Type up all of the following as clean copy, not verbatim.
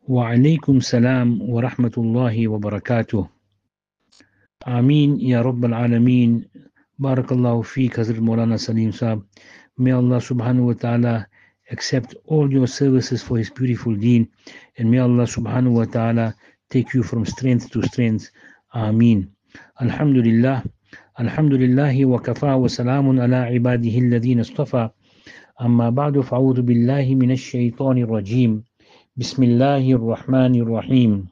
وعليكم السلام ورحمة الله وبركاته. Ameen Ya Rabbal Alameen. Barakallahu feek, Hazrat Maulana Salim Saab. May Allah subhanahu wa ta'ala accept all your services for His beautiful deen, and may Allah subhanahu wa ta'ala take you from strength to strength. Ameen. Alhamdulillah. Alhamdulillahi wa kafa wa salamun ala ibadihi alladhina istafa. Amma ba'du fa'udhu billahi minash shaitanir rajim. Bismillahir rahmanir rahim.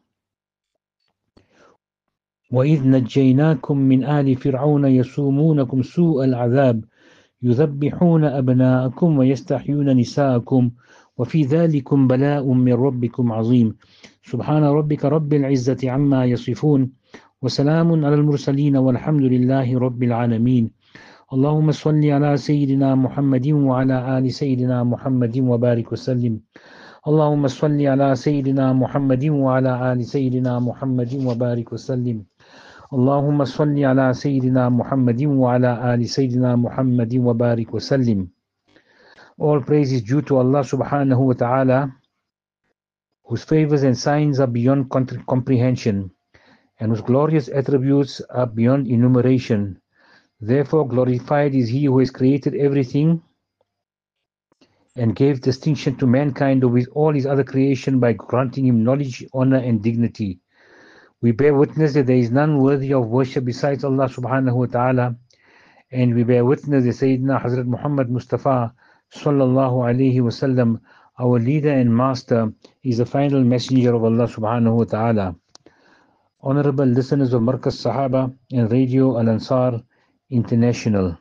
وإذ نجيناكم من آل فرعون يسومونكم سوء العذاب يذبحون أبناءكم ويستحيون نساءكم وفي ذلكم بلاء من ربكم عظيم. سبحان ربك رب العزة عما يصفون وسلام على المرسلين والحمد لله رب العالمين. اللهم صل على سيدنا محمد وعلى آل سيدنا محمد وبارك وسلم. اللهم صل على سيدنا محمد وعلى آل سيدنا محمد وبارك وسلم. اللهم صل على سيدنا محمد وعلى آل سيدنا محمد وبارك وسلم. All praise is due to Allah subhanahu wa ta'ala, whose favors and signs are beyond comprehension, and whose glorious attributes are beyond enumeration. Therefore glorified is He who has created everything and gave distinction to mankind with all His other creation by granting him knowledge, honor and dignity. We bear witness that there is none worthy of worship besides Allah subhanahu wa ta'ala, and we bear witness that Sayyidina Hazrat Muhammad Mustafa sallallahu alayhi wasallam, our leader and master, is the final messenger of Allah subhanahu wa ta'ala. Honorable listeners of Markaz Sahaba and Radio Al-Ansar International.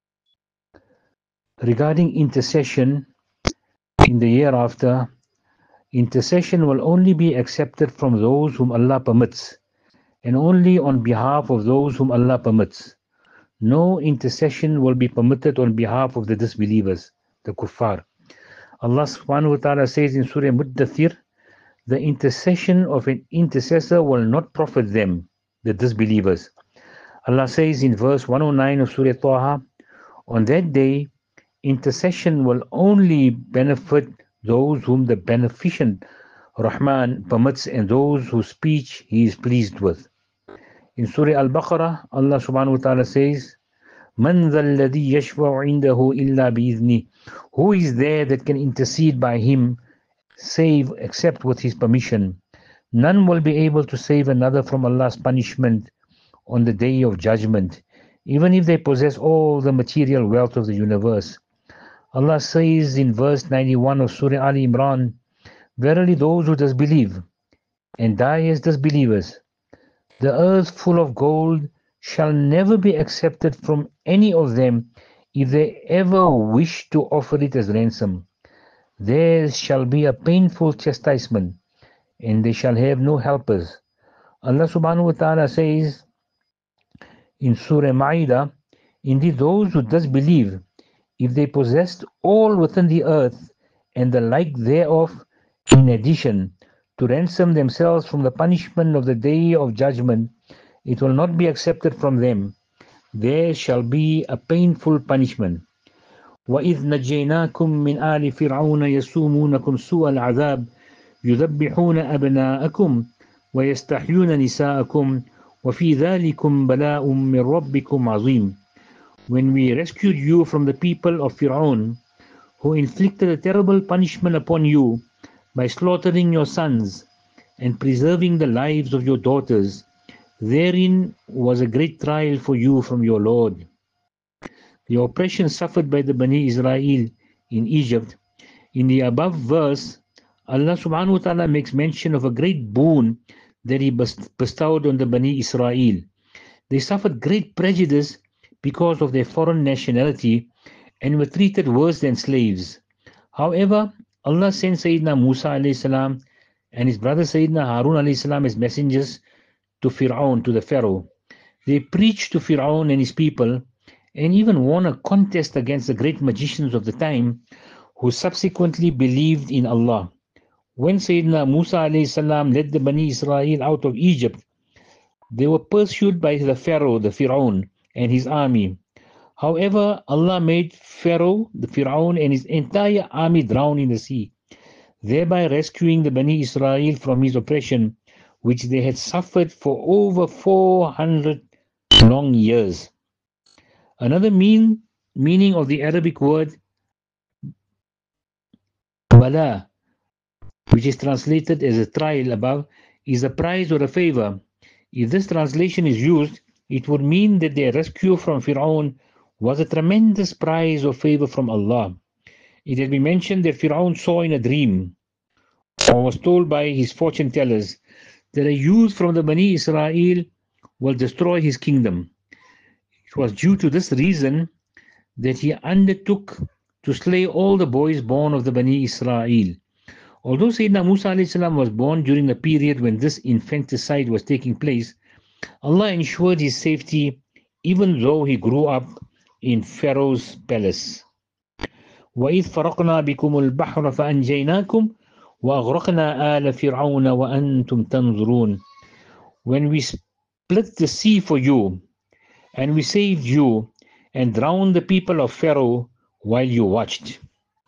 Regarding intercession in the year after, intercession will only be accepted from those whom Allah permits, and only on behalf of those whom Allah permits. No intercession will be permitted on behalf of the disbelievers, the kuffar. Allah subhanahu wa ta'ala says in Surah Muddathir, the intercession of an intercessor will not profit them, the disbelievers. Allah says in verse 109 of Surah Taha, on that day, intercession will only benefit those whom the beneficent Rahman permits and those whose speech He is pleased with. In Surah Al-Baqarah, Allah subhanahu wa ta'ala says, مَنْ ذَا الَّذِي يَشْفَعُ عِنْدَهُ إِلَّا بِإِذْنِهِ. Who is there that can intercede by Him, save except with His permission? None will be able to save another from Allah's punishment on the day of judgment, even if they possess all the material wealth of the universe. Allah says in verse 91 of Surah Ali Imran, verily those who disbelieve and die as disbelievers, the earth full of gold shall never be accepted from any of them if they ever wish to offer it as ransom. Theirs shall be a painful chastisement, and they shall have no helpers. Allah subhanahu wa ta'ala says in Surah Ma'idah, indeed those who disbelieve, if they possessed all within the earth and the like thereof, in addition, to ransom themselves from the punishment of the day of judgment, it will not be accepted from them. There shall be a painful punishment. وَإِذْ نَجَّيْنَاكُمْ مِنْ آلِ فِرْعَوْنَ يَسُومُونَكُمْ سُوءَ الْعَذَابِ يُذَبِّحُونَ أَبْنَاءَكُمْ وَيَسْتَحْيُونَ نِسَاءَكُمْ وَفِي ذَلِكُمْ بَلَاءٌ مِّن رَبِّكُمْ عَظِيمٌ. When we rescued you from the people of Fir'aun, who inflicted a terrible punishment upon you by slaughtering your sons and preserving the lives of your daughters, therein was a great trial for you from your Lord. The oppression suffered by the Bani Israel in Egypt. In the above verse, Allah subhanahu wa ta'ala makes mention of a great boon that He bestowed on the Bani Israel. They suffered great prejudice because of their foreign nationality and were treated worse than slaves. However, Allah sent Sayyidina Musa alayhi salam and his brother Sayyidina Harun alayhi salam as messengers to Fir'aun, to the Pharaoh. They preached to Fir'aun and his people and even won a contest against the great magicians of the time who subsequently believed in Allah. When Sayyidina Musa alayhi salam led the Bani Israel out of Egypt, they were pursued by the Pharaoh, the Fir'aun, and his army. However, Allah made Pharaoh, the Fir'aun, and his entire army drown in the sea. thereby rescuing the Bani Israel from his oppression, which they had suffered for over 400 long years. Another meaning of the Arabic word bala, which is translated as a trial above, is a prize or a favor. If this translation is used, it would mean that their rescue from Fir'aun was a tremendous prize or favor from Allah. It has been mentioned that Fir'aun saw in a dream, or was told by his fortune tellers, that a youth from the Bani Israel will destroy his kingdom. It was due to this reason that he undertook to slay all the boys born of the Bani Israel. Although Sayyidina Musa was born during the period when this infanticide was taking place, Allah ensured his safety even though he grew up in Pharaoh's palace. وَإِذْ فَرَقْنَا بِكُمُ الْبَحْرَ فَأَنْجَيْنَاكُمْ وَأَغْرَقْنَا آلَ فِرْعَوْنَ وَأَنْتُمْ تَنْظُرُونَ. When we split the sea for you, and we saved you, and drowned the people of Pharaoh while you watched.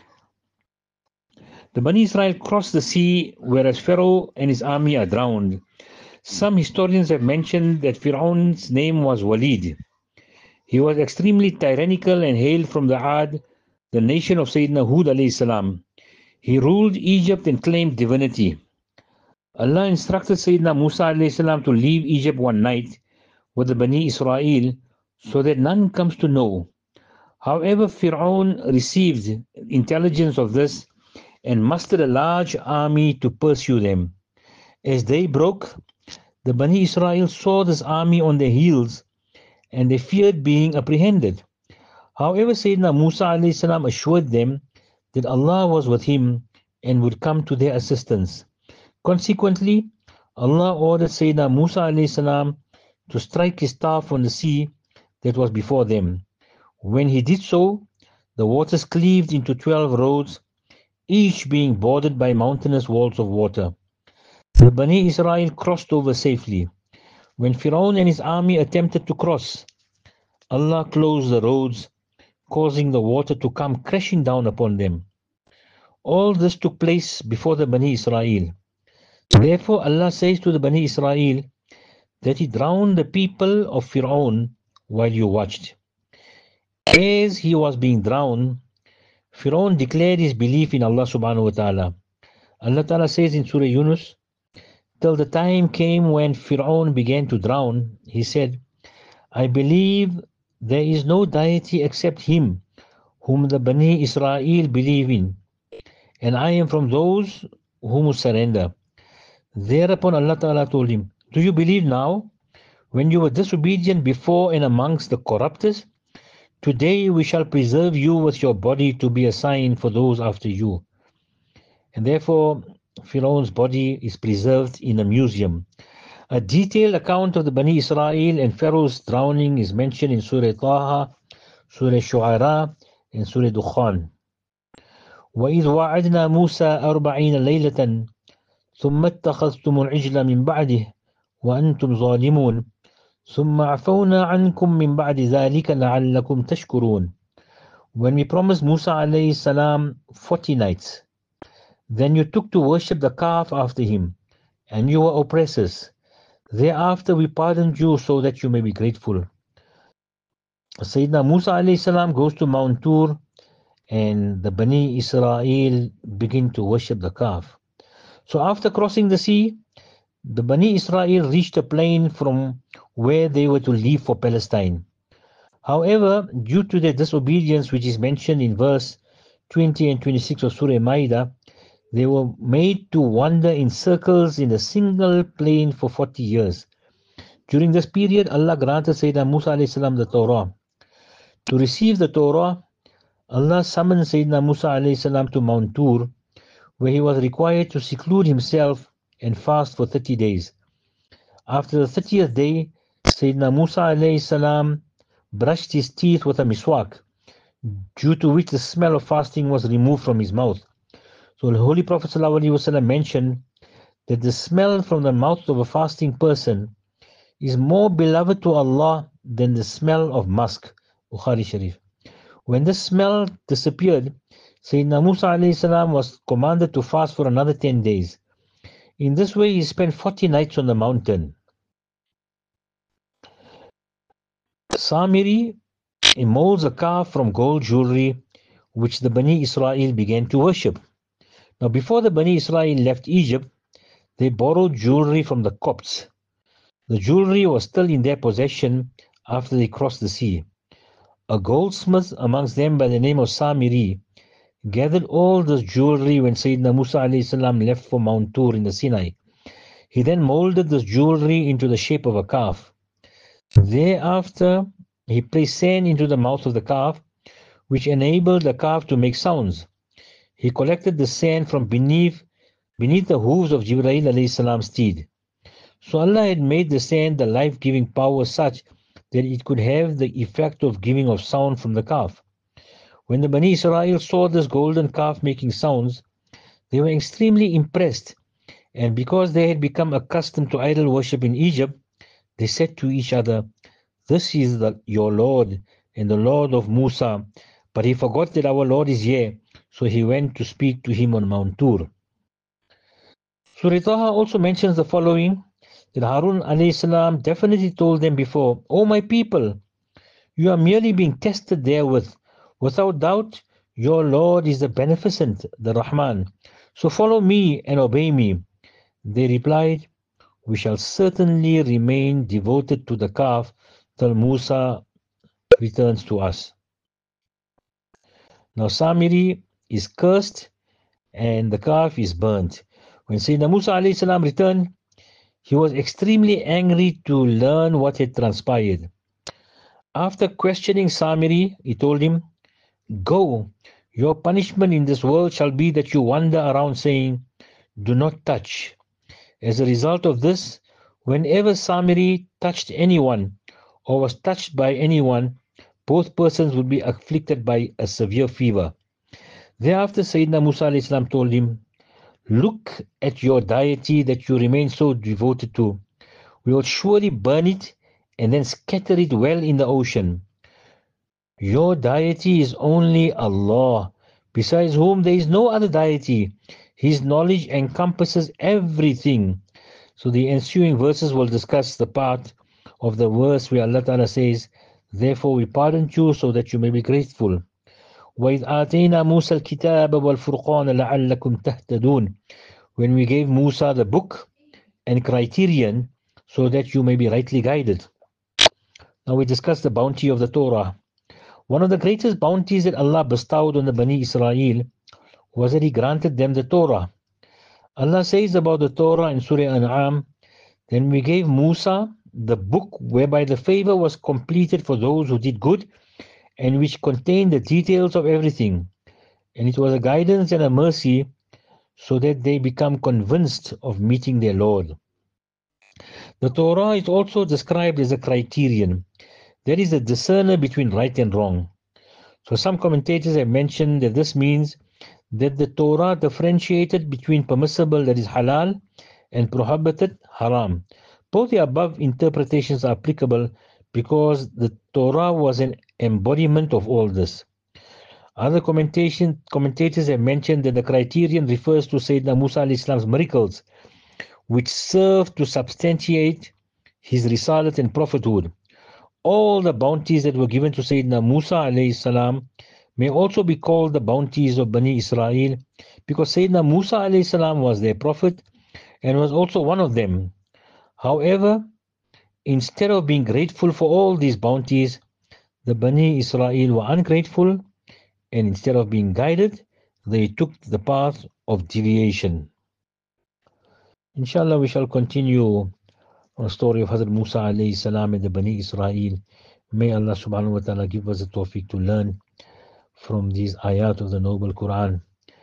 The Bani Israel crossed the sea, whereas Pharaoh and his army are drowned. Some historians have mentioned that Fir'aun's name was Walid. He was extremely tyrannical and hailed from the Ad, the nation of Sayyidina Hud alayhi salam. He ruled Egypt and claimed divinity. Allah instructed Sayyidina Musa alayhi salam to leave Egypt one night with the Bani Israel so that none comes to know. However, Fir'aun received intelligence of this and mustered a large army to pursue them. As day broke, the Bani Israel saw this army on their heels and they feared being apprehended. However, Sayyidina Musa alayhi salam assured them that Allah was with him and would come to their assistance. Consequently, Allah ordered Sayyidina Musa alayhi salam to strike his staff on the sea that was before them. When he did so, the waters cleaved into 12 roads, each being bordered by mountainous walls of water. The Bani Israel crossed over safely. When Fir'aun and his army attempted to cross, Allah closed the roads, causing the water to come crashing down upon them. All this took place before the Bani Israel. Therefore Allah says to the Bani Israel that He drowned the people of Fir'aun while you watched. As he was being drowned, Fir'aun declared his belief in Allah subhanahu wa ta'ala. Allah ta'ala says in Surah Yunus, till the time came when Fir'aun began to drown, he said, I believe there is no deity except him whom the Bani Israel believe in, and I am from those whom will surrender. Thereupon Allah ta'ala told him, do you believe now, when you were disobedient before and amongst the corrupters? Today we shall preserve you with your body to be a sign for those after you. And therefore, Fir'aun's body is preserved in a museum. A detailed account of the Bani Israel and Pharaoh's drowning is mentioned in Surah Taha, Surah Shu'ara, and Surah Dukhan. وَإِذْ وَعَدْنَا مُوسَى 40 لَيْلَةً ثُمَّ اتَّخَذْتُمُ الْعِجْلَ مِنْ بَعْدِهِ وَأَنْتُمْ ظَالِمُونَ ثُمَّ عَفَوْنَا عَنْكُمْ مِنْ بَعْدِ ذَلِكَ لَعَلَّكُمْ تَشْكُرُونَ. When we promised Musa alayhi salam 40 nights, then you took to worship the calf after him, and you were oppressors. Thereafter we pardoned you so that you may be grateful. Sayyidina Musa alayhi salam goes to Mount Tur, and the Bani Israel begin to worship the calf. So after crossing the sea, the Bani Israel reached a plain from where they were to leave for Palestine. However, due to their disobedience, which is mentioned in verse 20 and 26 of Surah Ma'idah, they were made to wander in circles in a single plain for 40 years. During this period, Allah granted Sayyidina Musa alayhi salam the Torah. To receive the Torah, Allah summoned Sayyidina Musa alayhi salam to Mount Tur, where he was required to seclude himself and fast for 30 days. After the 30th day, Sayyidina Musa alayhi salam brushed his teeth with a miswak, due to which the smell of fasting was removed from his mouth. So the Holy Prophet ﷺ mentioned that the smell from the mouth of a fasting person is more beloved to Allah than the smell of musk. Bukhari Sharif. When the smell disappeared, Sayyidina Musa alayhi salam was commanded to fast for another 10 days. In this way, he spent 40 nights on the mountain. Samiri molds a calf from gold jewelry, which the Bani Israel began to worship. Now, before the Bani Israel left Egypt, they borrowed jewelry from the Copts. The jewelry was still in their possession after they crossed the sea. A goldsmith amongst them by the name of Samiri gathered all this jewelry when Sayyidina Musa alayhi salam left for Mount Tur in the Sinai. He then molded this jewelry into the shape of a calf. Thereafter, he placed sand into the mouth of the calf, which enabled the calf to make sounds. He collected the sand from beneath the hooves of Jibreel alayhi salam's steed. So Allah had made the sand the life-giving power such that it could have the effect of giving off sound from the calf. When the Bani Israel saw this golden calf making sounds, they were extremely impressed, and because they had become accustomed to idol worship in Egypt, they said to each other, "This is your Lord and the Lord of Musa," but he forgot that our Lord is here, so he went to speak to him on Mount Tur. Surah Taha also mentions the following, that Harun alayhi salam definitely told them before, "O my people, you are merely being tested therewith. Without doubt, your Lord is the Beneficent, the Rahman. So follow me and obey me." They replied, "We shall certainly remain devoted to the calf till Musa returns to us." Now Samiri is cursed and the calf is burnt. When Sayyidina Musa alayhi salam returned, he was extremely angry to learn what had transpired. After questioning Samiri, he told him, "Go, your punishment in this world shall be that you wander around saying, 'Do not touch.'" As a result of this, whenever Samiri touched anyone or was touched by anyone, both persons would be afflicted by a severe fever. Thereafter, Sayyidina Musa alayhi salam told him, "Look at your deity that you remain so devoted to. We will surely burn it and then scatter it well in the ocean. Your deity is only Allah, besides whom there is no other deity. His knowledge encompasses everything." So the ensuing verses will discuss the part of the verse where Allah Ta'ala says, "Therefore we pardoned you so that you may be grateful. وَإِذْ آتَيْنَا مُوسَى الْكِتَابَ وَالْفُرْقَانَ لَعَلَّكُمْ تَهْتَدُونَ." When we gave Musa the book and criterion so that you may be rightly guided. Now we discuss the bounty of the Torah. One of the greatest bounties that Allah bestowed on the Bani Israel was that He granted them the Torah. Allah says about the Torah in Surah An'am, "Then we gave Musa the book whereby the favor was completed for those who did good and which contained the details of everything. And it was a guidance and a mercy so that they become convinced of meeting their Lord." The Torah is also described as a criterion. That is a discerner between right and wrong. So some commentators have mentioned that this means that the Torah differentiated between permissible, that is halal, and prohibited, haram. Both the above interpretations are applicable because the Torah was an embodiment of all this. Other commentators have mentioned that the criterion refers to Sayyidina Musa alayhi salam's miracles, which served to substantiate his risalat and prophethood. All the bounties that were given to Sayyidina Musa alayhi salam may also be called the bounties of Bani Israel, because Sayyidina Musa alayhi salam was their prophet and was also one of them. However, instead of being grateful for all these bounties, the Bani Israel were ungrateful, and instead of being guided, they took the path of deviation. Inshallah, we shall continue on the story of Hazrat Musa alayhi salam and the Bani Israel. May Allah subhanahu wa ta'ala give us the tawfiq to learn from these ayat of the noble Quran.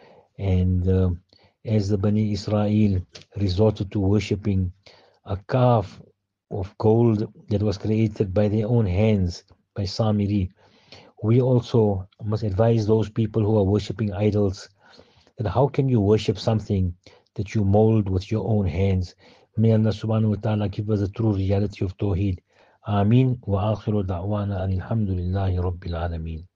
And as the Bani Israel resorted to worshipping a calf of gold that was created by their own hands, by Samiri, we also must advise those people who are worshipping idols that how can you worship something that you mold with your own hands? May Allah subhanahu wa ta'ala give us the true reality of Tawheed. Ameen wa akhiru da'wana alhamdulillahi rabbil alameen.